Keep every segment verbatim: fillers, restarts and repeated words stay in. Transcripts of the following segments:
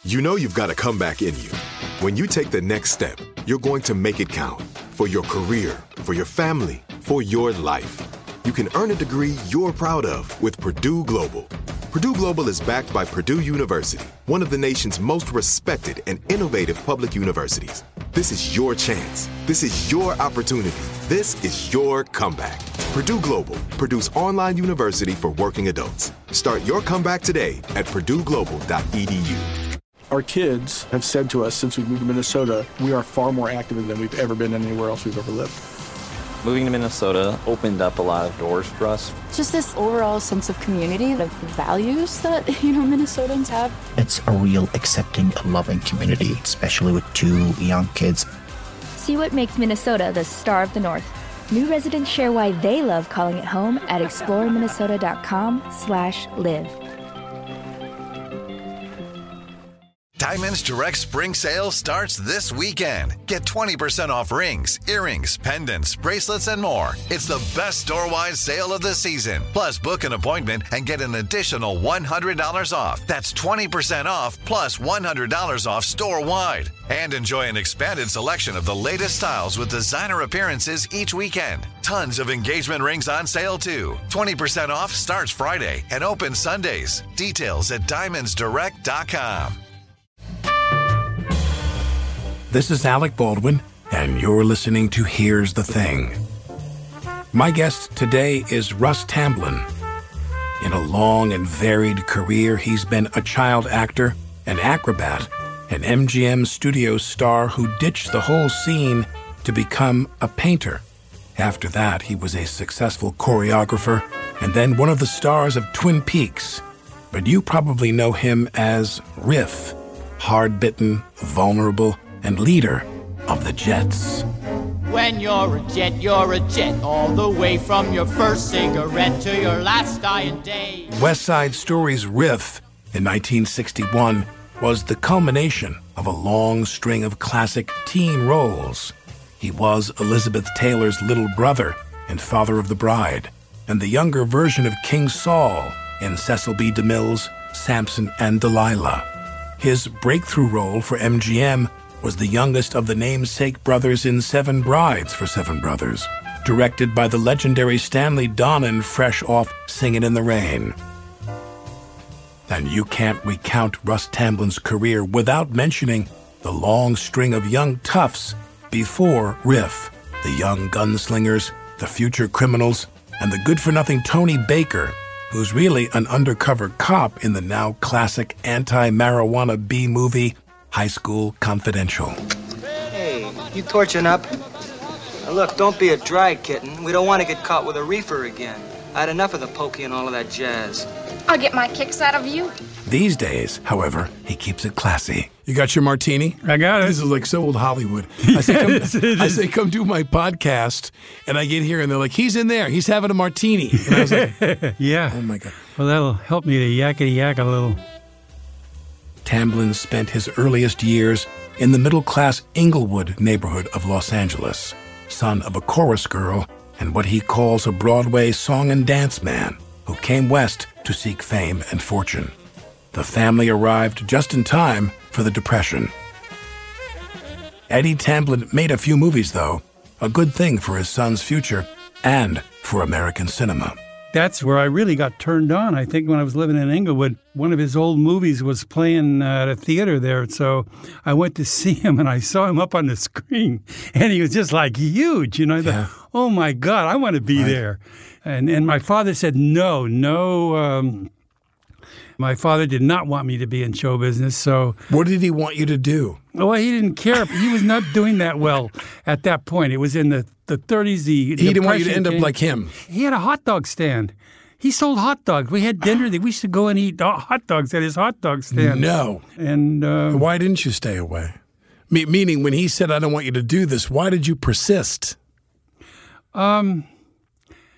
You know you've got a comeback in you. When you take the next step, you're going to make it count. For your career, for your family, for your life. You can earn a degree you're proud of with Purdue Global. Purdue Global is backed by Purdue University, one of the nation's most respected and innovative public universities. This is your chance. This is your opportunity. This is your comeback. Purdue Global, Purdue's online university for working adults. Start your comeback today at purdue global dot e d u. Our kids have said to us since we moved to Minnesota, we are far more active than we've ever been anywhere else we've ever lived. Moving to Minnesota opened up a lot of doors for us. Just this overall sense of community, the values that, you know, Minnesotans have. It's a real accepting, loving community, especially with two young kids. See what makes Minnesota the star of the North. New residents share why they love calling it home at explore minnesota dot com slash live. Diamonds Direct Spring Sale starts this weekend. Get twenty percent off rings, earrings, pendants, bracelets, and more. It's the best store-wide sale of the season. Plus, book an appointment and get an additional one hundred dollars off. That's twenty percent off plus one hundred dollars off store-wide. And enjoy an expanded selection of the latest styles with designer appearances each weekend. Tons of engagement rings on sale, too. twenty percent off starts Friday and opens Sundays. Details at diamonds direct dot com. This is Alec Baldwin, and you're listening to Here's the Thing. My guest today is Russ Tamblyn. In a long and varied career, he's been a child actor, an acrobat, an M G M Studios star who ditched the whole scene to become a painter. After that, he was a successful choreographer and then one of the stars of Twin Peaks. But you probably know him as Riff, hard-bitten, vulnerable, and leader of the Jets. When you're a jet, you're a jet, all the way from your first cigarette to your last dying day. West Side Story's Riff in nineteen sixty-one was the culmination of a long string of classic teen roles. He was Elizabeth Taylor's little brother in Father of the Bride, and the younger version of King Saul in Cecil B. DeMille's Samson and Delilah. His breakthrough role for M G M was the youngest of the namesake brothers in Seven Brides for Seven Brothers, directed by the legendary Stanley Donen, fresh off Singin' in the Rain. And you can't recount Russ Tamblyn's career without mentioning the long string of young toughs before Riff, the young gunslingers, the future criminals, and the good-for-nothing Tony Baker, who's really an undercover cop in the now classic anti-marijuana B-movie High School Confidential. Hey, you torching up? Now look, don't be a dry kitten. We don't want to get caught with a reefer again. I had enough of the pokey and all of that jazz. I'll get my kicks out of you. These days, however, he keeps it classy. You got your martini? I got it. This is like so old Hollywood. I say, come, I say, come do my podcast, and I get here, and they're like, he's in there. He's having a martini. And I was like, yeah. Oh, my God. Well, that'll help me to yakety-yak a little. Tamblyn spent his earliest years in the middle-class Inglewood neighborhood of Los Angeles, son of a chorus girl and what he calls a Broadway song and dance man who came west to seek fame and fortune. The family arrived just in time for the Depression. Eddie Tamblyn made a few movies, though, a good thing for his son's future and for American cinema. That's where I really got turned on. I think when I was living in Inglewood, one of his old movies was playing uh, at a theater there. So I went to see him, and I saw him up on the screen, and he was just like huge. You know, I yeah. thought, oh, my God, I want to be right. there. And and my father said, no, no. Um, my father did not want me to be in show business. So what did he want you to do? Well, he didn't care. He was not doing that well at that point. It was in the, the thirties. The he didn't want you to end came. up like him. He had a hot dog stand. He sold hot dogs. We had dinner. We used to go and eat hot dogs at his hot dog stand. No. And uh, why didn't you stay away? Me- meaning, when he said, I don't want you to do this, why did you persist? Um,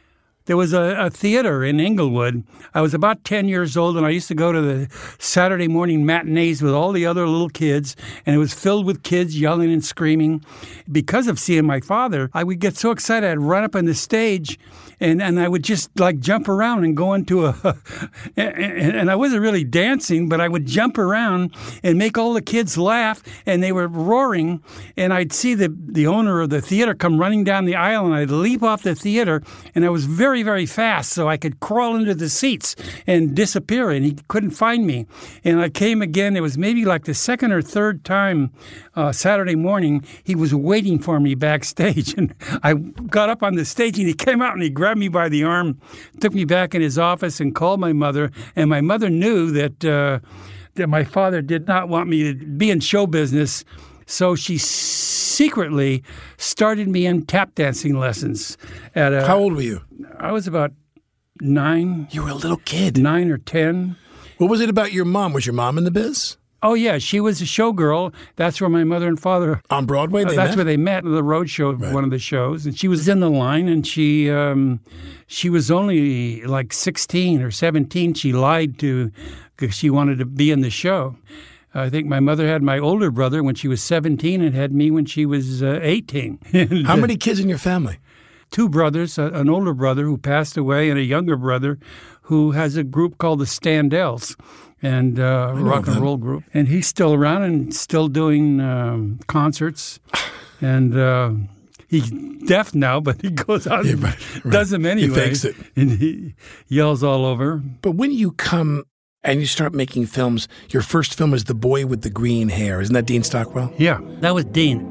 there was a, a theater in Inglewood. I was about ten years old, and I used to go to the Saturday morning matinees with all the other little kids, and it was filled with kids yelling and screaming. Because of seeing my father, I would get so excited, I'd run up on the stage, and, and I would just like jump around and go into a, and, and I wasn't really dancing, but I would jump around and make all the kids laugh, and they were roaring, and I'd see the, the owner of the theater come running down the aisle, and I'd leap off the theater, and I was very, very fast, so I could crawl into the seats and disappear, and he couldn't find me. And I came again, it was maybe like the second or third time uh, Saturday morning, he was waiting for me backstage, and I got up on the stage, and he came out, and he grabbed me by the arm, took me back in his office, and called my mother, and my mother knew that uh, that my father did not want me to be in show business, so she secretly started me in tap dancing lessons. At a, How old were you? I was about nine. You were a little kid. Nine or ten. What was it about your mom? Was your mom in the biz? Oh, yeah. She was a showgirl. That's where my mother and father... On Broadway, they uh, That's met? where they met, the road show, Right. one of the shows. And she was in the line, and she um, she was only like sixteen or seventeen. She lied to... because she wanted to be in the show. I think my mother had my older brother when she was seventeen and had me when she was uh, eighteen. And, How many kids in your family? Two brothers, a, an older brother who passed away and a younger brother who has a group called the Standells, and uh, rock and roll group. And he's still around and still doing um, concerts. And uh, he's deaf now, but he goes out Yeah, and right, right. does them anyway. He fakes it. And he yells all over. But when you come and you start making films, your first film is The Boy with the Green Hair. Isn't that Dean Stockwell? Yeah, that was Dean.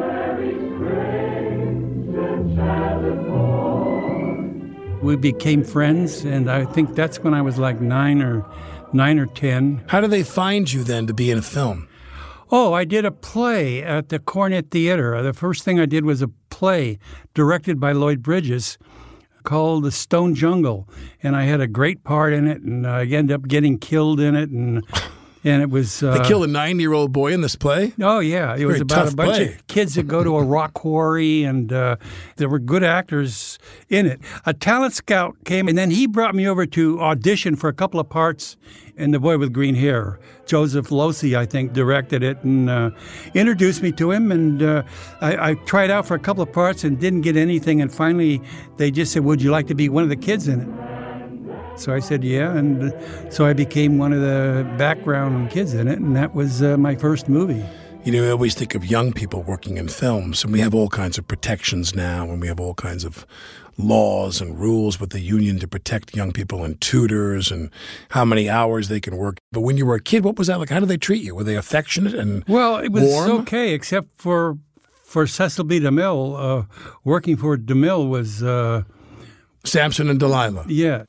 We became friends, and I think that's when I was like nine or nine or ten. How do they find you then to be in a film? Oh, I did a play at the Cornet Theater. The first thing I did was a play directed by Lloyd Bridges called The Stone Jungle, and I had a great part in it, and I ended up getting killed in it, and and it was... Uh, They kill a nine-year-old boy in this play? Oh, yeah. It was Very about tough a bunch play. of kids that go to a rock quarry, and uh, there were good actors in it. A talent scout came, and then he brought me over to audition for a couple of parts in The Boy with Green Hair. Joseph Losey, I think, directed it and uh, introduced me to him, and uh, I, I tried out for a couple of parts and didn't get anything, and finally they just said, would you like to be one of the kids in it? So I said, yeah, and so I became one of the background kids in it, and that was uh, my first movie. You know, we always think of young people working in films, and we have all kinds of protections now, and we have all kinds of laws and rules with the union to protect young people and tutors and how many hours they can work. But when you were a kid, what was that like? How did they treat you? Were they affectionate and Well, it was warm? okay, except for for Cecil B. DeMille. Uh, working for DeMille was... Uh, Samson and Delilah. Yeah.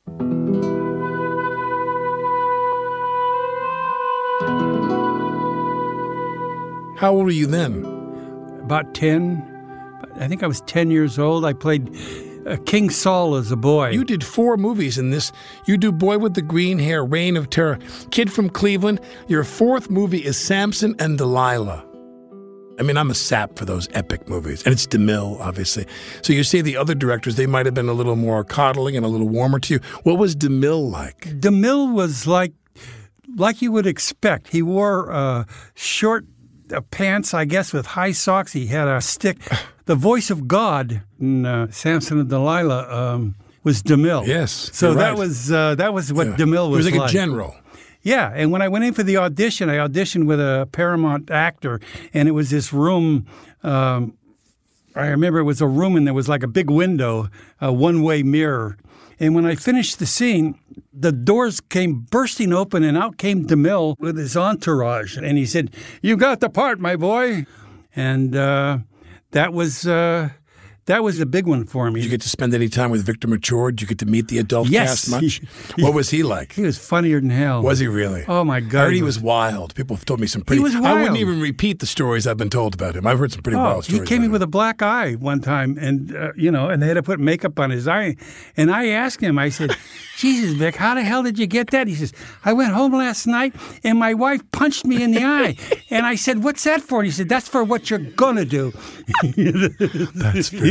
How old were you then? About ten. I think I was ten years old. I played uh, King Saul as a boy. You did four movies in this. You do Boy with the Green Hair, Reign of Terror, Kid from Cleveland. Your fourth movie is Samson and Delilah. I mean, I'm a sap for those epic movies. And it's DeMille, obviously. So you say the other directors, they might have been a little more coddling and a little warmer to you. What was DeMille like? DeMille was like, like you would expect. He wore uh, short uh, pants, I guess, with high socks. He had a stick. The voice of God in uh, Samson and Delilah um, was DeMille. Yes, So you're that right. was uh, that was what Yeah. DeMille was He was like, like. a general. Yeah, and when I went in for the audition, I auditioned with a Paramount actor, and it was this room. Um, I remember it was a room, and there was like a big window, a one-way mirror. And when I finished the scene, the doors came bursting open, and out came DeMille with his entourage. And he said, "You got the part, my boy." And uh, that was uh, that was a big one for me. Did you get to spend any time with Victor Mature? Did you get to meet the adult Yes. cast much? What was he like? He was funnier than hell. Was he really? Oh, my I God. heard he was wild. People have told me some pretty... He was I wild. wouldn't even repeat the stories I've been told about him. I've heard some pretty Oh, wild he stories. came in about with a black eye one time, and uh, you know, and they had to put makeup on his eye. And I asked him, I said, "Jesus, Vic, how the hell did you get that?" He says, "I went home last night, and my wife punched me in the eye." And I said, "What's that for?" And he said, "That's for what you're gonna do." That's very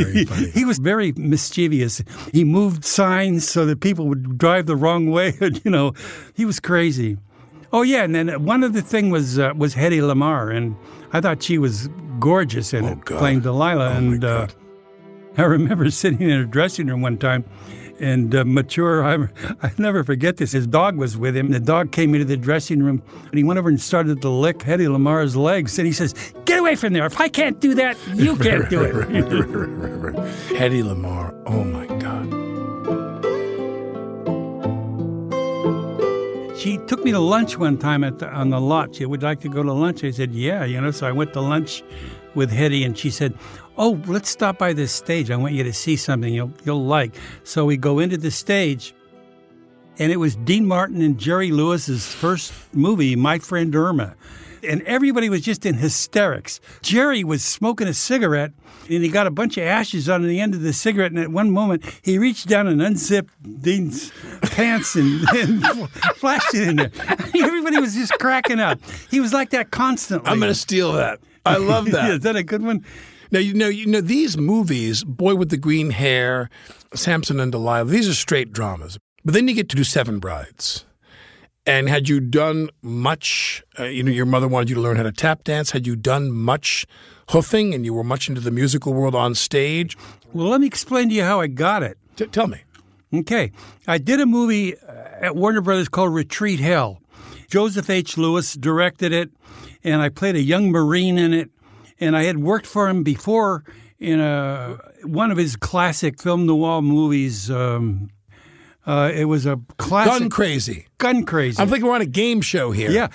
very funny. He was very mischievous. He moved signs so that people would drive the wrong way. You know, he was crazy. Oh, yeah, and then one other thing was uh, was Hedy Lamarr, and I thought she was gorgeous in oh, it, God. playing Delilah. Oh, and uh, I remember sitting in her dressing room one time, and uh, Mature, I, I never forget this, his dog was with him. The dog came into the dressing room, and he went over and started to lick Hedy Lamarr's legs, and he says, "Get away from there. If I can't do that, you can't do it." Hedy Lamarr, oh, my God. She took me to lunch one time at the, on the lot. She would like to go to lunch. I said, yeah, you know. So I went to lunch with Hedy, and she said, oh, let's stop by this stage. I want you to see something you'll, you'll like. So we go into the stage, and it was Dean Martin and Jerry Lewis's first movie, My Friend Irma. And everybody was just in hysterics. Jerry was smoking a cigarette, and he got a bunch of ashes on the end of the cigarette, and at one moment, he reached down and unzipped Dean's pants and, and flashed it in there. Everybody was just cracking up. He was like that constantly. I'm going to steal that. I love that. Is that a good one? Now, you know, you know, these movies, Boy with the Green Hair, Samson and Delilah, these are straight dramas. But then you get to do Seven Brides. And had you done much, uh, you know, your mother wanted you to learn how to tap dance. Had you done much hoofing and you were much into the musical world on stage? Well, let me explain to you how I got it. T- tell me. Okay. I did a movie at Warner Brothers called Retreat Hell. Joseph H. Lewis directed it, and I played a young Marine in it. And I had worked for him before in a, one of his classic film noir movies. Um, uh, it was a classic. Gun Crazy. Gun Crazy. I'm thinking we're on a game show here. Yeah.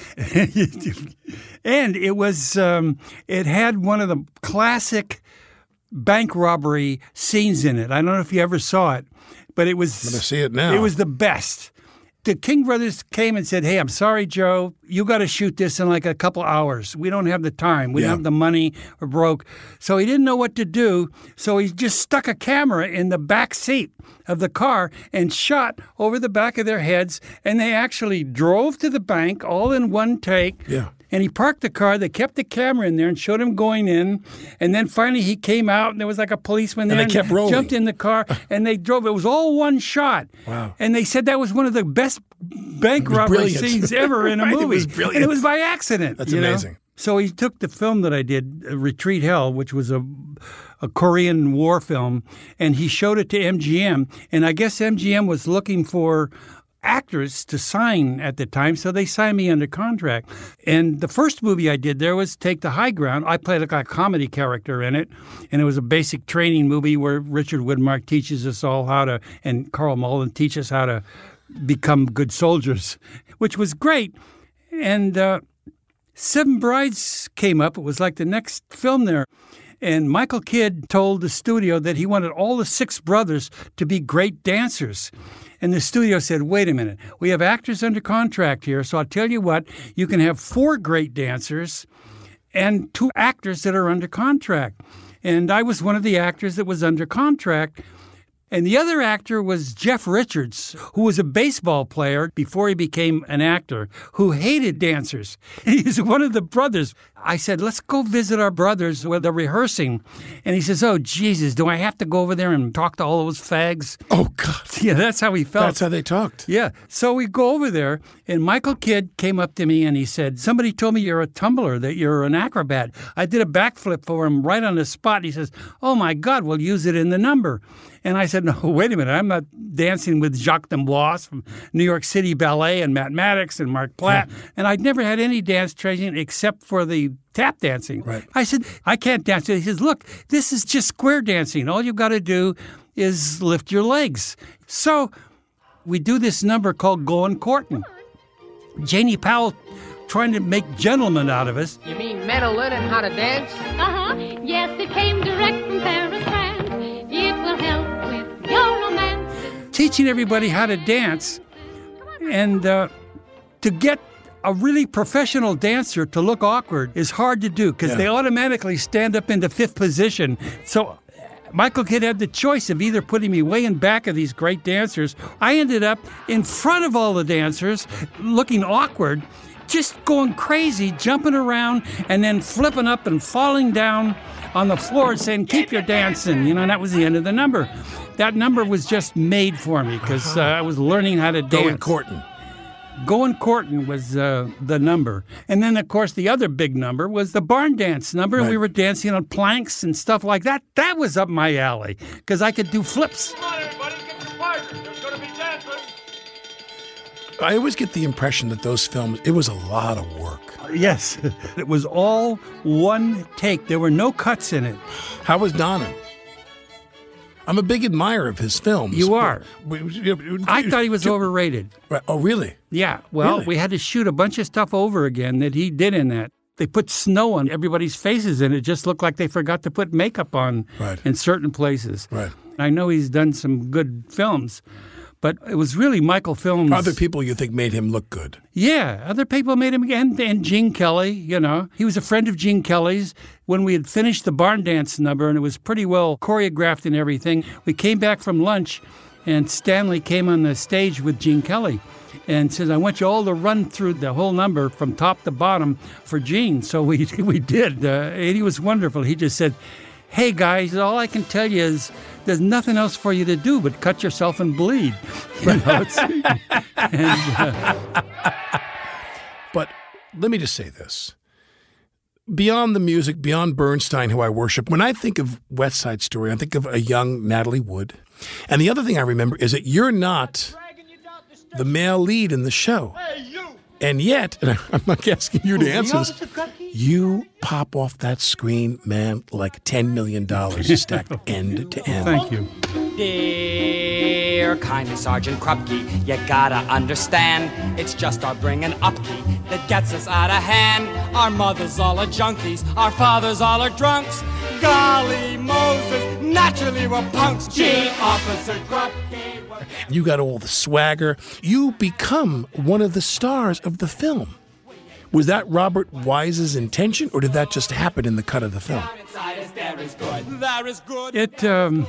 And it was, um, it had one of the classic bank robbery scenes in it. I don't know if you ever saw it, but it was. I'm going to see it now. It was the best. The King brothers came and said, hey, I'm sorry, Joe. You got to shoot this in like a couple hours. We don't have the time. We Yeah. don't have the money. We're broke. So he didn't know what to do. So he just stuck a camera in the back seat of the car and shot over the back of their heads. And they actually drove to the bank all in one take. Yeah. And he parked the car. They kept the camera in there and showed him going in. And then finally he came out, and there was like a policeman there. And they kept rolling. Jumped in the car, and they drove. It was all one shot. Wow. And they said that was one of the best bank robbery brilliant. scenes ever in a Right, it movie. was brilliant. And it was by accident. That's you know? amazing. So he took the film that I did, uh, Retreat Hell, which was a, a Korean war film, and he showed it to M G M. And I guess M G M was looking for actors to sign at the time, so they signed me under contract. And the first movie I did there was Take the High Ground. I played like a comedy character in it, and it was a basic training movie where Richard Widmark teaches us all how to, and Carl Malden teach us how to become good soldiers, which was great. And uh, Seven Brides came up. It was like the next film there. And Michael Kidd told the studio that he wanted all the six brothers to be great dancers. And the studio said, wait a minute, we have actors under contract here, so I'll tell you what, you can have four great dancers and two actors that are under contract. And I was one of the actors that was under contract. And the other actor was Jeff Richards, who was a baseball player before he became an actor, who hated dancers. He's one of the brothers. I said, let's go visit our brothers where they're rehearsing. And he says, oh, Jesus, do I have to go over there and talk to all those fags? Oh, God. Yeah, that's how he felt. That's how they talked. Yeah. So we go over there, and Michael Kidd came up to me and he said, somebody told me you're a tumbler, that you're an acrobat. I did a backflip for him right on the spot. He says, oh, my God, we'll use it in the number. And I said, no, wait a minute. I'm not dancing with Jacques D'Amboise from New York City Ballet and Matt Maddox and Mark Platt. Yeah. And I'd never had any dance training except for the tap dancing. Right. I said, I can't dance. He says, look, this is just square dancing. All you've got to do is lift your legs. So we do this number called Goin' Courtin'. Janie Powell trying to make gentlemen out of us. You mean men are learning how to dance? Uh-huh. Yes, it came direct from Paris, France. It will help with your romance. Teaching everybody how to dance. And uh, to get a really professional dancer to look awkward is hard to do because yeah. they automatically stand up into fifth position. So Michael Kidd had the choice of either putting me way in back of these great dancers. I ended up in front of all the dancers looking awkward. just going crazy, jumping around, and then flipping up and falling down on the floor saying, keep your dancing, you know, and that was the end of the number. That number was just made for me because uh, I was learning how to dance. Going courtin'. Going courtin' was uh, the number. And then, of course, the other big number was the barn dance number. Right. We were dancing on planks and stuff like that. That was up my alley because I could do flips. Come on, everybody, get your partners. There's going to be dancing. I always get the impression that those films, it was a lot of work. Yes. It was all one take. There were no cuts in it. How was Donnan? I'm a big admirer of his films. You are. I thought he was overrated. Oh, really? Yeah. Well, really? We had to shoot a bunch of stuff over again that he did in that. They put snow on everybody's faces, and it just looked like they forgot to put makeup on right. in certain places. Right. I know he's done some good films, but it was really Michael Films. Other people you think made him look good? Yeah, other people made him, and, and Gene Kelly, you know. He was a friend of Gene Kelly's. When we had finished the barn dance number, and it was pretty well choreographed and everything, we came back from lunch, and Stanley came on the stage with Gene Kelly and says, I want you all to run through the whole number from top to bottom for Gene. So we, we did, uh, and he was wonderful. He just said, hey, guys, all I can tell you is there's nothing else for you to do but cut yourself and bleed. You know, and, uh, but let me just say this. Beyond the music, beyond Bernstein, who I worship, when I think of West Side Story, I think of a young Natalie Wood. And the other thing I remember is that you're not the male lead in the show. And yet, and I'm not asking you to answer this, you pop off that screen, man, like ten million dollars stacked end to end. Thank you. Dear kindly Sergeant Krupke, you gotta understand, it's just our bringing up key that gets us out of hand. Our mothers all are junkies, our fathers all are drunks. Golly Moses, naturally we're punks. Gee, Officer Krupke. You got all the swagger. You become one of the stars of the film. Was that Robert Wise's intention, or did that just happen in the cut of the film? It um,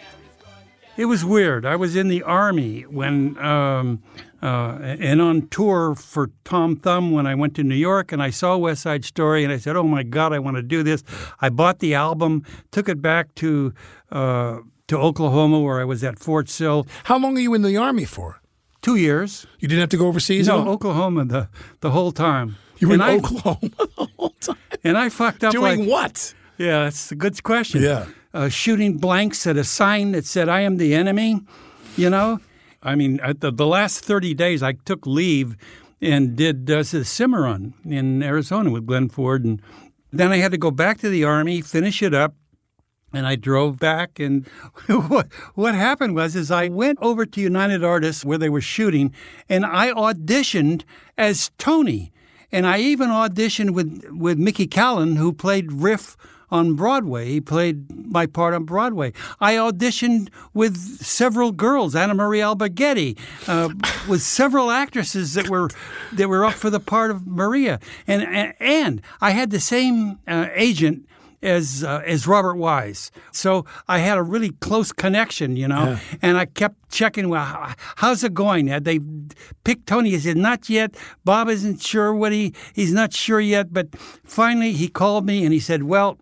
it was weird. I was in the Army when um, uh, and on tour for Tom Thumb when I went to New York, and I saw West Side Story, and I said, "Oh my God, I want to do this." I bought the album, took it back to uh, to Oklahoma, where I was at Fort Sill. How long are you in the Army for? Two years. You didn't have to go overseas? No, Oklahoma the the whole time. You were and in I, Oklahoma the whole time? And I fucked up. Doing like, what? Yeah, that's a good question. Yeah. Uh, shooting blanks at a sign that said, I am the enemy, you know? I mean, at the, the last thirty days, I took leave and did uh, the Cimarron in Arizona with Glenn Ford. And then I had to go back to the Army, finish it up. And I drove back, and what what happened was is I went over to United Artists where they were shooting, and I auditioned as Tony. And I even auditioned with, with Mickey Callan, who played Riff on Broadway. He played my part on Broadway. I auditioned with several girls, Anna Marie Alberghetti, uh, with several actresses that were that were up for the part of Maria. And and, and I had the same uh, agent as uh, as Robert Wise. So I had a really close connection, you know, yeah. And I kept checking, well, how's it going? Had they picked Tony? He said, not yet. Bob isn't sure what he, he's not sure yet. But finally he called me and he said, well,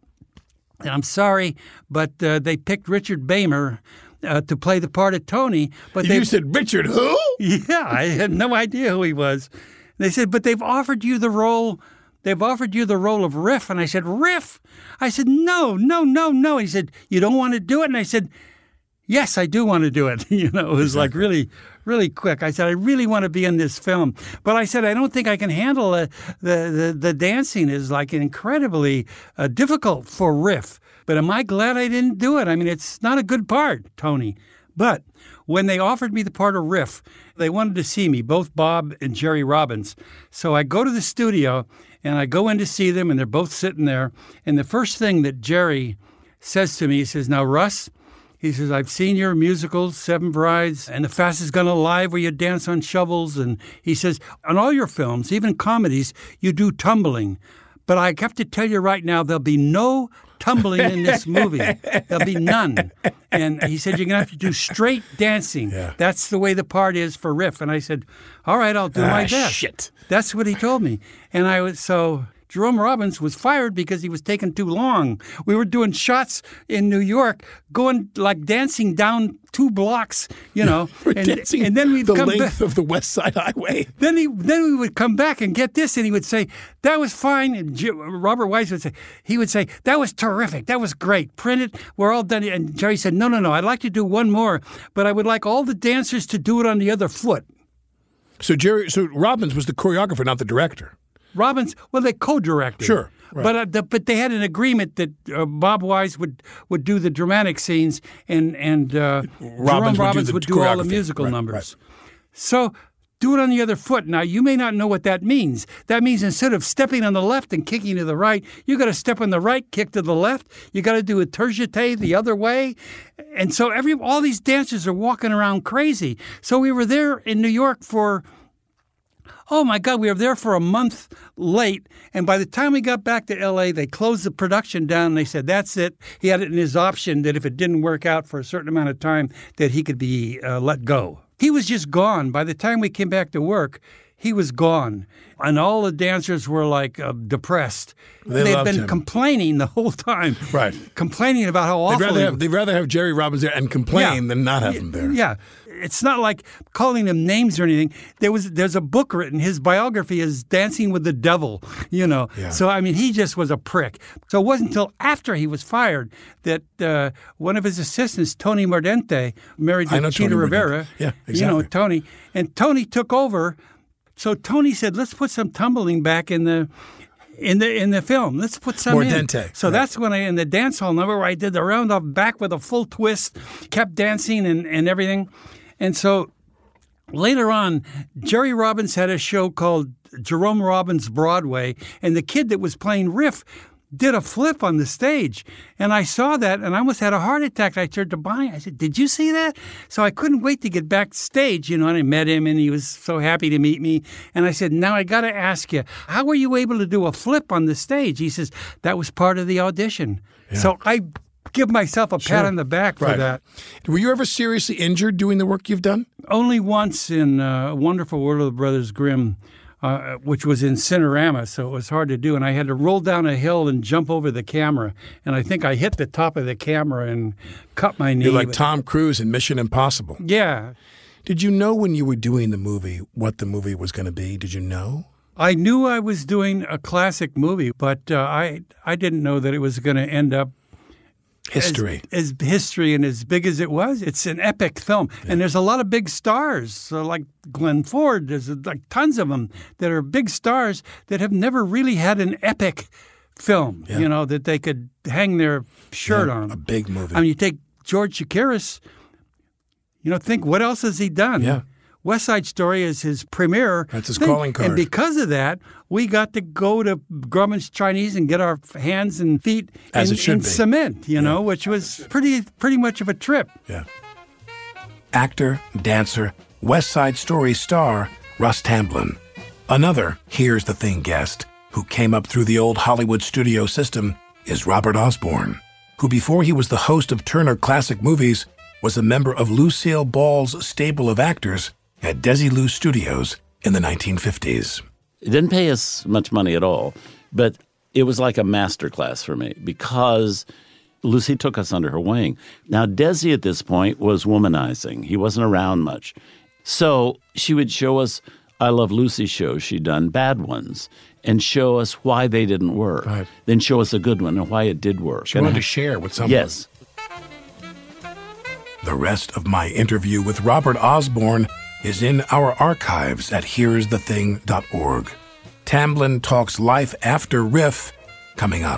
I'm sorry, but uh, they picked Richard Bamer uh, to play the part of Tony. But You said, Richard who? Yeah, I had no idea who he was. They said, but they've offered you the role They've offered you the role of Riff. And I said, Riff? I said, no, no, no, no. He said, you don't want to do it? And I said, yes, I do want to do it. You know, it was exactly. like really, really quick. I said, I really want to be in this film. But I said, I don't think I can handle it. The, the, the dancing is like incredibly uh, difficult for Riff. But am I glad I didn't do it? I mean, it's not a good part, Tony. But when they offered me the part of Riff, they wanted to see me, both Bob and Jerry Robbins. So I go to the studio, and I go in to see them, and they're both sitting there. And the first thing that Jerry says to me, he says, now, Russ, he says, I've seen your musicals, Seven Brides, and The Fastest Gun Alive, where you dance on shovels. And he says, on all your films, even comedies, you do tumbling. But I have to tell you right now, there'll be no tumbling in this movie. There'll be none. And he said, you're going to have to do straight dancing. Yeah. That's the way the part is for Riff. And I said, all right, I'll do ah, my best. Shit. That's what he told me. And I was so... Jerome Robbins was fired because he was taking too long. We were doing shots in New York, going like dancing down two blocks, you know, we're and, dancing and then we'd the come length back. of the West Side Highway. Then he, then we would come back and get this, and he would say that was fine. And J- Robert Wise would say he would say that was terrific, that was great. Print it, we're all done. And Jerry said, no, no, no, I'd like to do one more, but I would like all the dancers to do it on the other foot. So Jerry, so Robbins was the choreographer, not the director. Robbins, well, they co-directed. Sure. Right. But uh, the, but they had an agreement that uh, Bob Wise would, would do the dramatic scenes and and uh, Jerome Robbins would do, would do all the musical right, numbers. Right. So do it on the other foot. Now you may not know what that means. That means instead of stepping on the left and kicking to the right, you got to step on the right, kick to the left. You got to do a tergite the other way, and so every all these dancers are walking around crazy. So we were there in New York for. Oh, my God, we were there for a month late, and by the time we got back to L A, they closed the production down, and they said, that's it. He had it in his option that if it didn't work out for a certain amount of time, that he could be uh, let go. He was just gone. By the time we came back to work, he was gone, and all the dancers were, like, uh, depressed. They They'd loved been him. complaining the whole time. Right. Complaining about how awful They'd rather, he have, they'd rather have Jerry Robbins there and complain Yeah. than not have him there. Yeah. It's not like calling them names or anything. There was there's a book written. His biography is Dancing with the Devil, you know. Yeah. So, I mean, he just was a prick. So it wasn't until after he was fired that uh, one of his assistants, Tony Mordente, married I to know Chita Tony Rivera. Mordente. Yeah, You know, exactly. Tony. And Tony took over. So Tony said, let's put some tumbling back in the... In the in the film, let's put some Mordente, in. So right. that's when I in the dance hall number where I did the round off back with a full twist, kept dancing and, and everything, and so later on, Jerry Robbins had a show called Jerome Robbins Broadway, and the kid that was playing Riff did a flip on the stage. And I saw that, and I almost had a heart attack. I turned to Bonnie. I said, did you see that? So I couldn't wait to get backstage, you know, and I met him, and he was so happy to meet me. And I said, now I got to ask you, how were you able to do a flip on the stage? He says, that was part of the audition. Yeah. So I give myself a Sure. pat on the back for Right. that. Were you ever seriously injured doing the work you've done? Only once in uh, Wonderful World of the Brothers Grimm, uh, which was in Cinerama, so it was hard to do. And I had to roll down a hill and jump over the camera. And I think I hit the top of the camera and cut my knee. You're like But- Tom Cruise in Mission Impossible. Yeah. Did you know when you were doing the movie what the movie was going to be? Did you know? I knew I was doing a classic movie, but uh, I I didn't know that it was going to end up History. As, as history and as big as it was. It's an epic film. Yeah. And there's a lot of big stars, so like Glenn Ford. There's like tons of them that are big stars that have never really had an epic film, Yeah. you know, that they could hang their shirt Yeah, on. a big movie. I mean, you take George Chakiris, you know, think what else has he done? Yeah. West Side Story is his premiere. That's his thing. calling card. And because of that, we got to go to Grumman's Chinese and get our hands and feet As in, it should in be. cement, you know, which was pretty pretty much of a trip. Yeah. Actor, dancer, West Side Story star Russ Tamblyn. Another Here's the Thing guest who came up through the old Hollywood studio system is Robert Osborne, who before he was the host of Turner Classic Movies was a member of Lucille Ball's stable of actors at Desilu Studios in the nineteen fifties. It didn't pay us much money at all, but it was like a master class for me because Lucy took us under her wing. Now, Desi at this point was womanizing. He wasn't around much. So she would show us I Love Lucy shows she'd done, bad ones, and show us why they didn't work. Right. Then show us a good one and why it did work. She And wanted I- to share with someone. Yes. The rest of my interview with Robert Osborne is in our archives at here's the thing dot org. Tamblyn talks life after Riff coming up.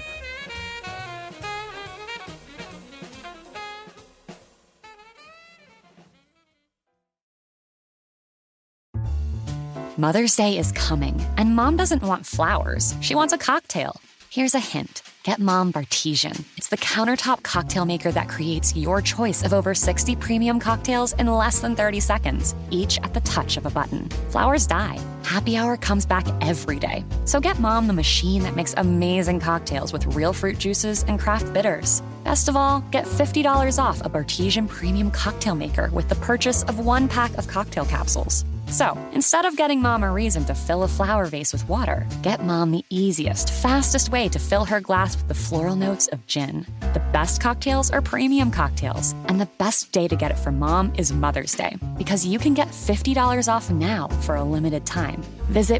Mother's Day is coming, and Mom doesn't want flowers. She wants a cocktail. Here's a hint. Get Mom Bartesian. It's the countertop cocktail maker that creates your choice of over sixty premium cocktails in less than thirty seconds, each at the touch of a button. Flowers die. Happy Hour comes back every day. So get Mom the machine that makes amazing cocktails with real fruit juices and craft bitters. Best of all, get fifty dollars off a Bartesian premium cocktail maker with the purchase of one pack of cocktail capsules. So, instead of getting Mom a reason to fill a flower vase with water, get Mom the easiest, fastest way to fill her glass with the floral notes of gin. The best cocktails are premium cocktails, and the best day to get it for Mom is Mother's Day, because you can get fifty dollars off now for a limited time. Visit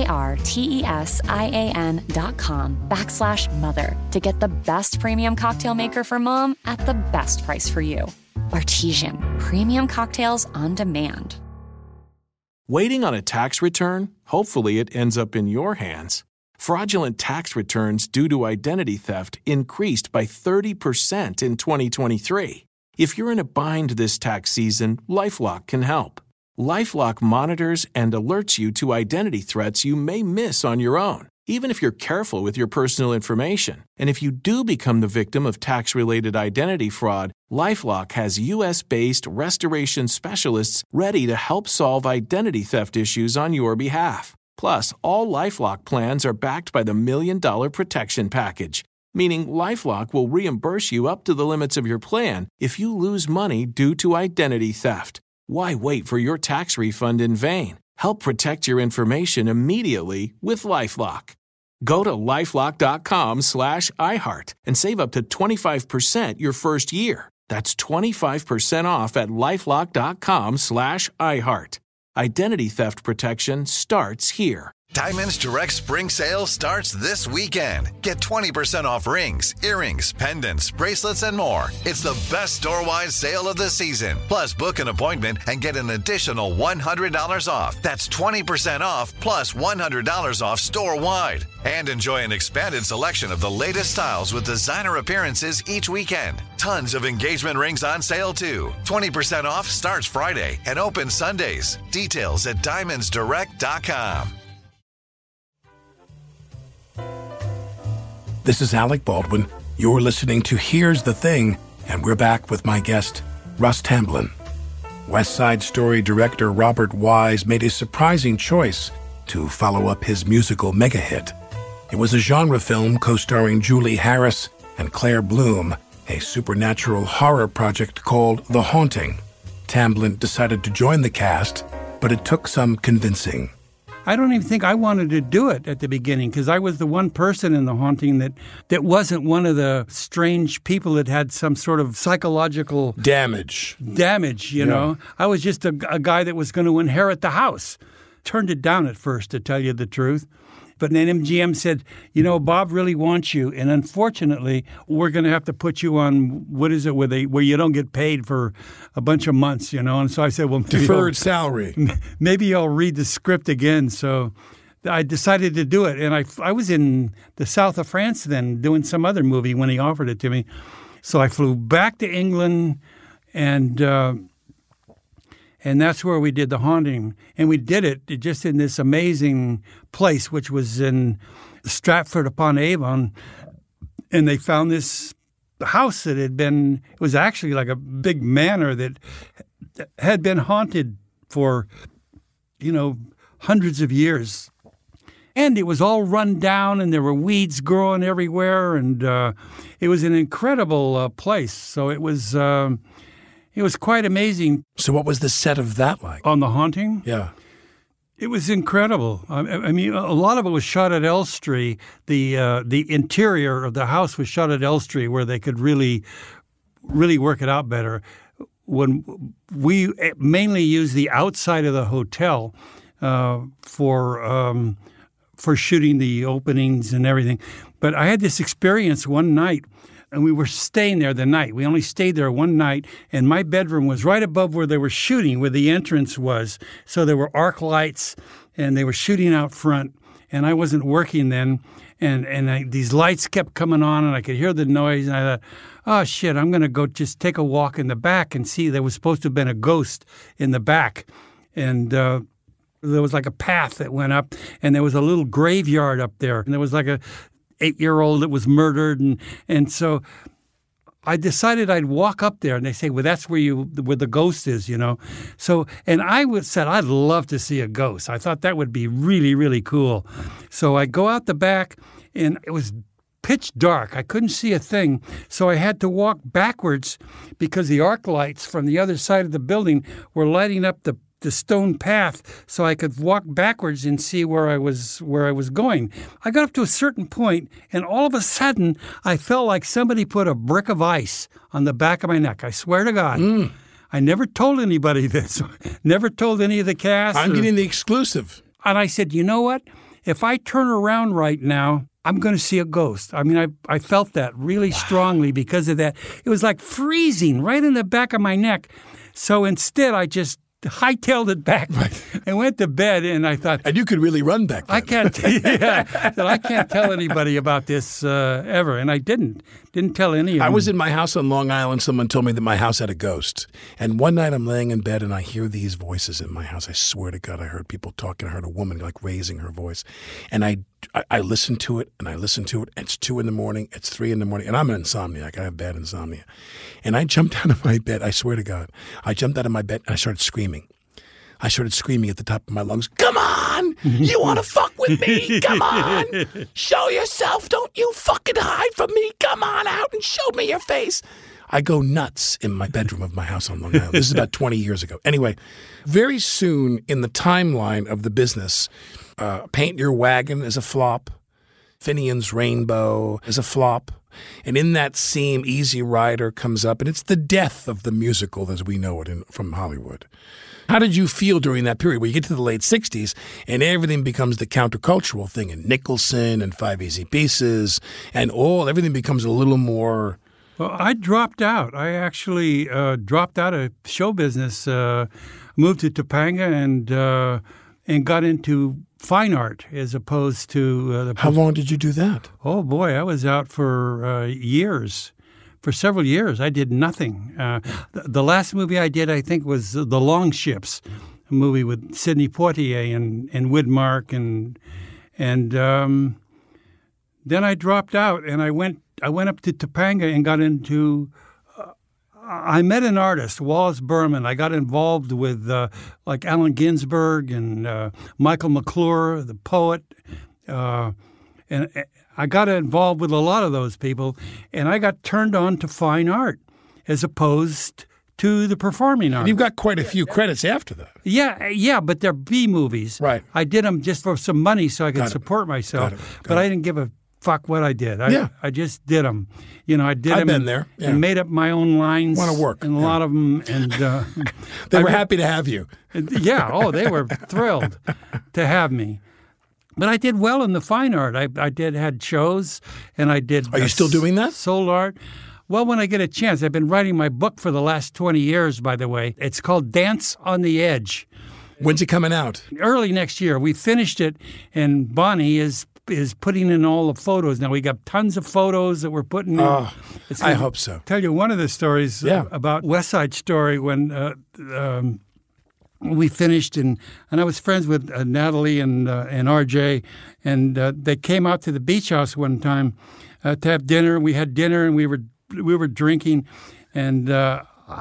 B-A-R-T-E-S-I-A-N dot com backslash mother to get the best premium cocktail maker for Mom at the best price for you. Bartesian, premium cocktails on demand. Waiting on a tax return? Hopefully it ends up in your hands. Fraudulent tax returns due to identity theft increased by thirty percent in twenty twenty-three. If you're in a bind this tax season, LifeLock can help. LifeLock monitors and alerts you to identity threats you may miss on your own, even if you're careful with your personal information. And if you do become the victim of tax-related identity fraud, LifeLock has U S-based restoration specialists ready to help solve identity theft issues on your behalf. Plus, all LifeLock plans are backed by the Million Dollar Protection Package, meaning LifeLock will reimburse you up to the limits of your plan if you lose money due to identity theft. Why wait for your tax refund in vain? Help protect your information immediately with LifeLock. Go to LifeLock.com slash iHeart and save up to twenty-five percent your first year. That's twenty-five percent off at LifeLock.com slash iHeart. Identity theft protection starts here. Diamonds Direct Spring Sale starts this weekend. Get twenty percent off rings, earrings, pendants, bracelets, and more. It's the best store-wide sale of the season. Plus, book an appointment and get an additional one hundred dollars off. That's twenty percent off plus one hundred dollars off store-wide. And enjoy an expanded selection of the latest styles with designer appearances each weekend. Tons of engagement rings on sale, too. twenty percent off starts Friday and opens Sundays. Details at diamonds direct dot com. This is Alec Baldwin. You're listening to Here's the Thing, and we're back with my guest, Russ Tamblyn. West Side Story director Robert Wise made a surprising choice to follow up his musical mega hit. It was a genre film co-starring Julie Harris and Claire Bloom, a supernatural horror project called The Haunting. Tamblyn decided to join the cast, but it took some convincing. I don't even think I wanted to do it at the beginning because I was the one person in The Haunting that, that wasn't one of the strange people that had some sort of psychological damage. Damage, you yeah. know. I was just a, a guy that was going to inherit the house. Turned it down at first, to tell you the truth. But then M G M said, you know, Bob really wants you, and unfortunately, we're going to have to put you on, what is it, where they where you don't get paid for a bunch of months, you know? And so I said, well, deferred salary. Maybe I'll read the script again. So I decided to do it, and I, I was in the south of France then doing some other movie when he offered it to me. So I flew back to England, and uh, and that's where we did The Haunting. And we did it just in this amazing place, which was in Stratford-upon-Avon. And they found this house that had been, it was actually like a big manor that had been haunted for, you know, hundreds of years. And it was all run down, and there were weeds growing everywhere. And uh, it was an incredible uh, place. So it was... Um, It was quite amazing. So what was the set of that like? On The Haunting? Yeah. It was incredible. I, I mean, a lot of it was shot at Elstree. The uh, the interior of the house was shot at Elstree, where they could really, really work it out better. When we mainly used the outside of the hotel uh, for um, for shooting the openings and everything. But I had this experience one night. And we were staying there the night. We only stayed there one night, and my bedroom was right above where they were shooting, where the entrance was. So there were arc lights, and they were shooting out front, and I wasn't working then. And, and I, these lights kept coming on, and I could hear the noise, and I thought, oh, shit, I'm going to go just take a walk in the back and see. There was supposed to have been a ghost in the back. And uh, there was like a path that went up, and there was a little graveyard up there, and there was like a eight-year-old that was murdered, and and so I decided I'd walk up there, and they say, well, that's where you where the ghost is, you know. So, and I would said, I'd love to see a ghost. I thought that would be really, really cool. So I go out the back, and it was pitch dark. I couldn't see a thing. So I had to walk backwards because the arc lights from the other side of the building were lighting up the the stone path so I could walk backwards and see where I was where I was going. I got up to a certain point, and all of a sudden, I felt like somebody put a brick of ice on the back of my neck. I swear to God. Mm. I never told anybody this. Never told any of the cast. I'm or, getting the exclusive. And I said, you know what? If I turn around right now, I'm going to see a ghost. I mean, I I felt that really wow. strongly because of that. It was like freezing right in the back of my neck. So instead, I just hightailed it back right. and went to bed, and I thought... And you could really run back then. I can't, yeah, that I can't tell anybody about this uh, ever, and I didn't. Didn't tell any of them. I was in my house on Long Island. Someone told me that my house had a ghost. And one night I'm laying in bed, and I hear these voices in my house. I swear to God, I heard people talking. I heard a woman like raising her voice. And I, I, I listened to it, and I listened to it. It's two in the morning. It's three in the morning. And I'm an insomniac. I have bad insomnia. And I jumped out of my bed. I swear to God. I jumped out of my bed, and I started screaming. I started screaming at the top of my lungs, come on! You want to fuck with me? Come on! Show yourself! Don't you fucking hide from me! Come on out and show me your face! I go nuts in my bedroom of my house on Long Island. This is about twenty years ago. Anyway, very soon in the timeline of the business, uh, Paint Your Wagon is a flop. Finian's Rainbow is a flop. And in that scene, Easy Rider comes up, and it's the death of the musical as we know it in, from Hollywood. How did you feel during that period where you get to the late sixties and everything becomes the countercultural thing, and Nicholson and Five Easy Pieces and all, everything becomes a little more... Well, I dropped out. I actually uh, dropped out of show business, uh, moved to Topanga, and uh, and got into fine art as opposed to... Uh, the How long did you do that? Oh, boy, I was out for uh, years. For several years, I did nothing. Uh, the, the last movie I did, I think, was The Long Ships, a movie with Sidney Poitier and, and Widmark. And and um, then I dropped out, and I went I went up to Topanga and got into... Uh, I met an artist, Wallace Berman. I got involved with, uh, like, Allen Ginsberg and uh, Michael McClure, the poet, uh, and... I got involved with a lot of those people, and I got turned on to fine art as opposed to the performing art. And you've got quite a few credits after that. Yeah, yeah, but they're B movies. Right. I did them just for some money so I could support myself, Got it. Got but it. I didn't give a fuck what I did. I, Yeah. I just did them. You know, I did I've them been and, there, yeah. and made up my own lines. Wanna work, And a yeah. lot of them. And uh, They I were re- happy to have you. Yeah, oh, they were thrilled to have me. But I did well in the fine art. I, I did had shows, and I did. Are you uh, still doing that? Soul art. Well, when I get a chance. I've been writing my book for the last twenty years, by the way. It's called Dance on the Edge. When's it coming out? Early next year. We finished it, and Bonnie is is putting in all the photos. Now, we got tons of photos that we're putting in. Oh, It's I gonna hope so. Tell you one of the stories Yeah. about West Side Story when uh, um, we finished, and, and I was friends with uh, Natalie and uh, and R J, and uh, they came out to the beach house one time uh, to have dinner. We had dinner, and we were we were drinking, and uh,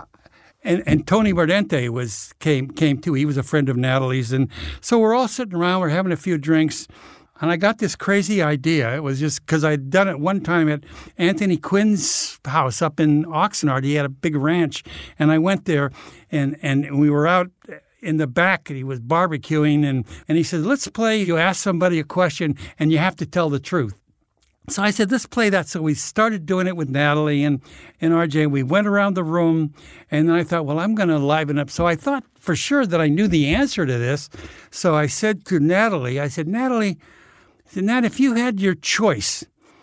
and and Tony Mordente was came came too. He was a friend of Natalie's, and so we're all sitting around. We're having a few drinks. And I got this crazy idea. It was just because I'd done it one time at Anthony Quinn's house up in Oxnard. He had a big ranch. And I went there, and, and we were out in the back, and he was barbecuing. And, and he said, let's play. You ask somebody a question, and you have to tell the truth. So I said, let's play that. So we started doing it with Natalie and, and R J. We went around the room, and then I thought, well, I'm going to liven up. So I thought for sure that I knew the answer to this. So I said to Natalie, I said, Natalie, I said, Nat, if you had your choice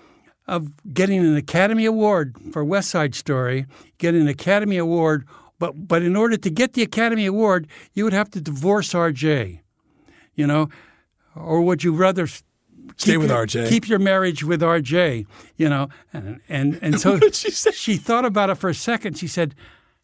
of getting an Academy Award for West Side Story, get an Academy Award, but but in order to get the Academy Award, you would have to divorce R J, you know, or would you rather stay with your, R J? Keep your marriage with R J, you know, and and, and so what did she say? She thought about it for a second. She said,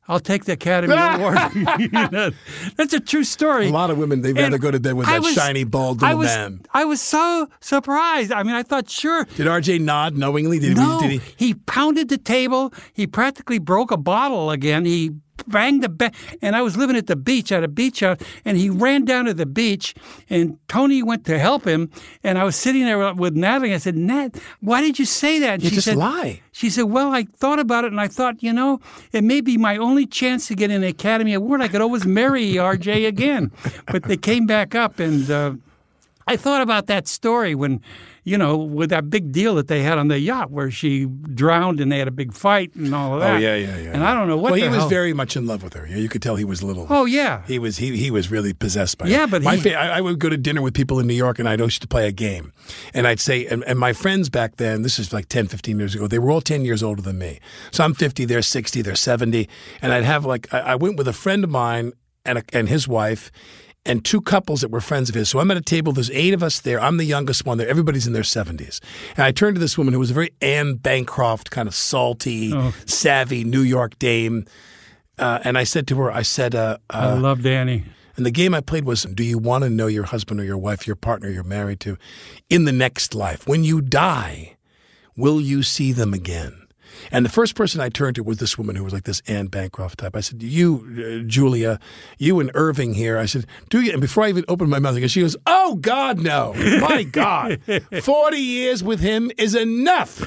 I'll take the Academy Award. You know, that's a true story. A lot of women, they'd rather And go to bed with I that was- shiny, bald I little was, man. I was so surprised. I mean, I thought, sure. Did R J nod knowingly? Did No, he, did he? he pounded the table. He practically broke a bottle again. He banged the bed. And I was living at the beach, at a beach house, and he ran down to the beach, and Tony went to help him. And I was sitting there with Natalie. I said, Nat, why did you say that? And You she just said, lie. She said, well, I thought about it, and I thought, you know, it may be my only chance to get an Academy Award. I could always marry R J again. But they came back up, and uh, I thought about that story when, you know, with that big deal that they had on the yacht where she drowned and they had a big fight and all of that. Oh, yeah, yeah, yeah. And I don't know what Well, the he was hell. very much in love with her. Yeah, you could tell he was a little. Oh, yeah. He was he he was really possessed by her. Yeah, but my he- fa- I, I would go to dinner with people in New York, and I'd used to play a game. And I'd say, and, and my friends back then, this is like ten, fifteen years ago, they were all ten years older than me. So I'm fifty, they're sixty, they're seventy. And I'd have like, I, I went with a friend of mine and, a, and his wife, and two couples that were friends of his. So I'm at a table, there's eight of us there. I'm the youngest one there. Everybody's in their seventies. And I turned to this woman who was a very Anne Bancroft, kind of salty, Oh. savvy New York dame. Uh, and I said to her, I said, uh, I uh, love Danny. and the game I played was, do you want to know your husband or your wife, your partner you're married to, in the next life? When you die, will you see them again? And the first person I turned to was this woman who was like this Anne Bancroft type. I said, you, uh, Julia, you and Irving here. I said, do you? And before I even opened my mouth, she goes, oh, God, no. My God. forty years with him is enough.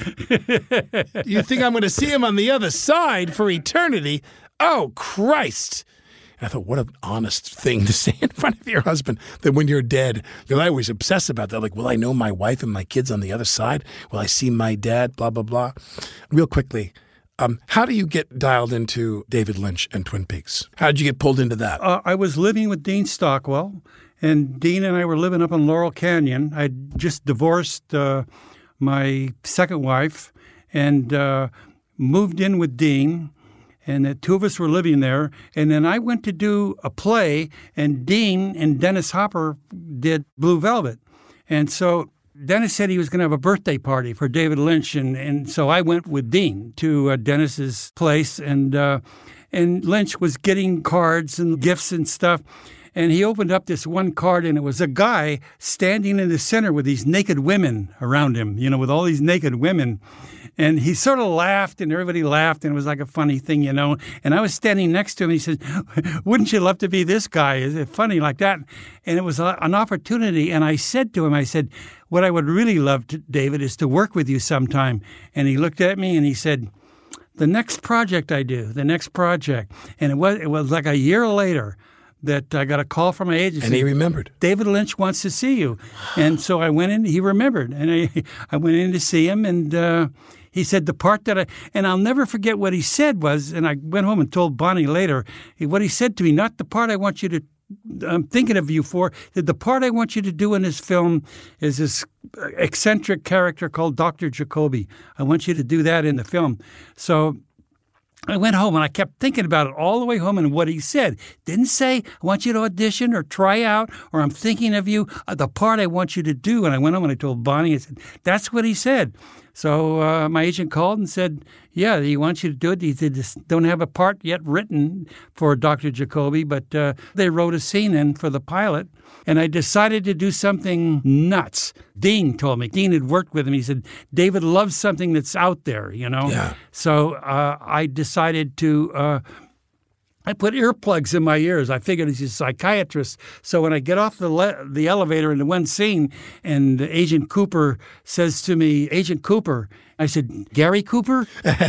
You think I'm going to see him on the other side for eternity? Oh, Christ. And I thought, what an honest thing to say in front of your husband, that when you're dead. Because I always obsess about that. Like, will I know my wife and my kids on the other side? Will I see my dad? Blah, blah, blah. Real quickly, um, how do you get dialed into David Lynch and Twin Peaks? How did you get pulled into that? Uh, I was living with Dean Stockwell, and Dean and I were living up in Laurel Canyon. I'd just divorced uh, my second wife and uh, moved in with Dean. And the two of us were living there. And then I went to do a play, and Dean and Dennis Hopper did Blue Velvet. And so Dennis said he was going to have a birthday party for David Lynch. And, and so I went with Dean to uh, Dennis's place. And, uh, and Lynch was getting cards and gifts and stuff. And he opened up this one card, and it was a guy standing in the center with these naked women around him, you know, with all these naked women. And he sort of laughed, and everybody laughed, and it was like a funny thing, you know. And I was standing next to him, and he said, wouldn't you love to be this guy? Is it funny like that? And it was a, an opportunity. And I said to him, I said, what I would really love, to, David, is to work with you sometime. And he looked at me, and he said, the next project I do, the next project. And it was it was like a year later that I got a call from my agency. And he remembered. David Lynch wants to see you. And so I went in, he remembered. And I, I went in to see him, and uh, he said the part that I, and I'll never forget what he said was, and I went home and told Bonnie later, he, what he said to me, not the part I want you to, I'm thinking of you for, that the part I want you to do in this film is this eccentric character called Doctor Jacoby. I want you to do that in the film. So I went home, and I kept thinking about it all the way home and what he said. Didn't say, I want you to audition or try out, or I'm thinking of you, uh, the part I want you to do. And I went home and I told Bonnie, I said, that's what he said. So uh, my agent called and said, yeah, he wants you to do it. He said, just don't have a part yet written for Doctor Jacoby, but uh, they wrote a scene in for the pilot. And I decided to do something nuts. Dean told me. Dean had worked with him. He said, David loves something that's out there, you know. Yeah. So uh, I decided to, uh, I put earplugs in my ears. I figured he's a psychiatrist. So when I get off the le- the elevator in the one scene, and Agent Cooper says to me, Agent Cooper, I said, Gary Cooper?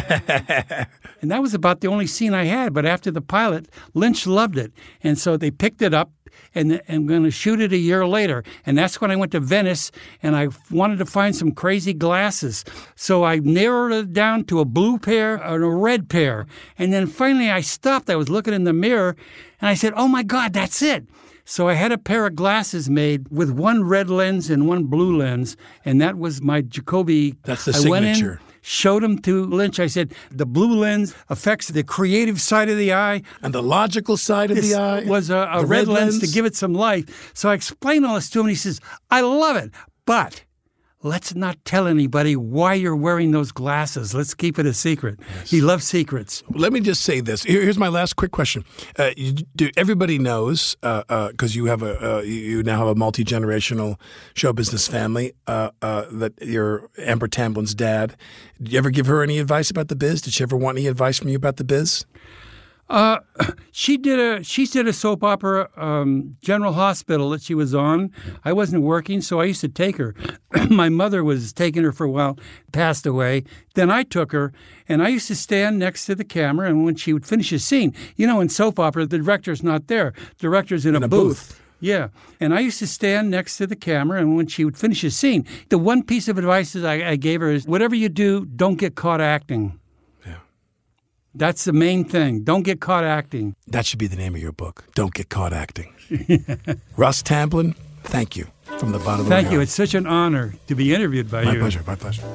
And that was about the only scene I had. But after the pilot, Lynch loved it. And so they picked it up, and I'm going to shoot it a year later. And that's when I went to Venice, and I wanted to find some crazy glasses. So I narrowed it down to a blue pair and a red pair. And then finally I stopped. I was looking in the mirror, and I said, oh, my God, that's it. So I had a pair of glasses made with one red lens and one blue lens, and that was my Jacoby. That's the I went signature. in, showed him to Lynch. I said, the blue lens affects the creative side of the eye. And the logical side of This the eye. was a, a the red, lens, lens to give it some life. So I explained all this to him, and he says, I love it, but let's not tell anybody why you're wearing those glasses. Let's keep it a secret. Yes. He loves secrets. Let me just say this. Here, here's my last quick question. Uh, you, do, everybody knows, because uh, uh, you have a uh, you now have a multi-generational show business family, uh, uh, that you're Amber Tamblin's dad. Did you ever give her any advice about the biz? Did she ever want any advice from you about the biz? Uh, she did a she did a soap opera, um, General Hospital, that she was on. I wasn't working, so I used to take her. My mother was taking her for a while, passed away. Then I took her, and I used to stand next to the camera. And when she would finish a scene, you know, in soap opera, the director's not there. The director's in, in a, a booth. booth. Yeah, and I used to stand next to the camera, and when she would finish a scene, the one piece of advice that I, I gave her is, whatever you do, don't get caught acting. That's the main thing. Don't get caught acting. That should be the name of your book. Don't Get Caught Acting. Russ Tamblyn, thank you from the bottom of my heart. Thank you. It's such an honor to be interviewed by my you. My pleasure. My pleasure.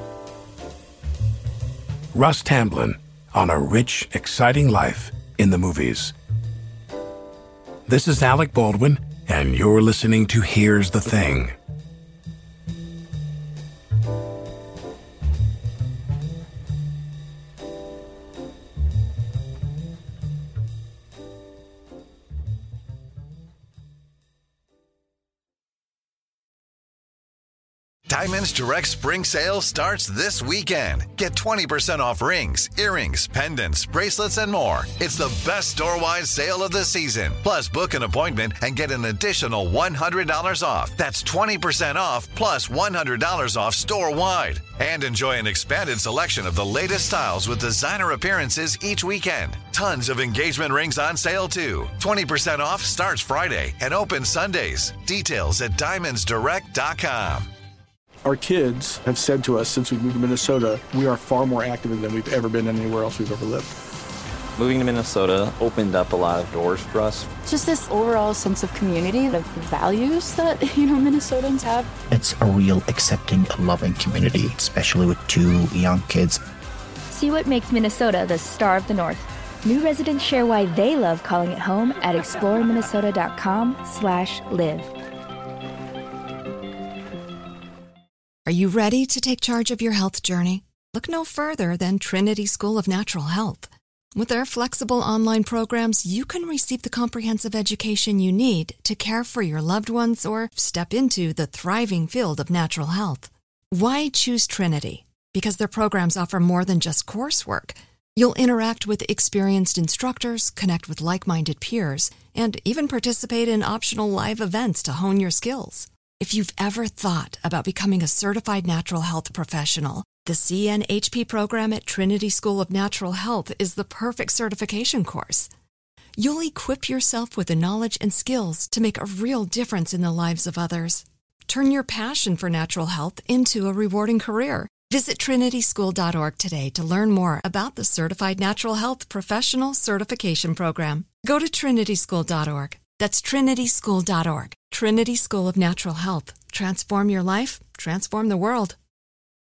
Russ Tamblyn on a rich, exciting life in the movies. This is Alec Baldwin, and you're listening to Here's the Thing. Diamonds Direct Spring Sale starts this weekend. Get twenty percent off rings, earrings, pendants, bracelets, and more. It's the best store-wide sale of the season. Plus, book an appointment and get an additional one hundred dollars off. That's twenty percent off plus one hundred dollars off store-wide. And enjoy an expanded selection of the latest styles with designer appearances each weekend. Tons of engagement rings on sale, too. twenty percent off starts Friday and opens Sundays. Details at diamonds direct dot com. Our kids have said to us since we moved to Minnesota, we are far more active than we've ever been anywhere else we've ever lived. Moving to Minnesota opened up a lot of doors for us. Just this overall sense of community, of values that, you know, Minnesotans have. It's a real accepting, loving community, especially with two young kids. See what makes Minnesota the star of the North. New residents share why they love calling it home at explore minnesota dot com slash live. Are you ready to take charge of your health journey? Look no further than Trinity School of Natural Health. With their flexible online programs, you can receive the comprehensive education you need to care for your loved ones or step into the thriving field of natural health. Why choose Trinity? Because their programs offer more than just coursework. You'll interact with experienced instructors, connect with like-minded peers, and even participate in optional live events to hone your skills. If you've ever thought about becoming a certified natural health professional, the C N H P program at Trinity School of Natural Health is the perfect certification course. You'll equip yourself with the knowledge and skills to make a real difference in the lives of others. Turn your passion for natural health into a rewarding career. Visit trinity school dot org today to learn more about the Certified Natural Health Professional Certification Program. Go to trinity school dot org. That's trinity school dot org. Trinity School of Natural Health. Transform your life, transform the world.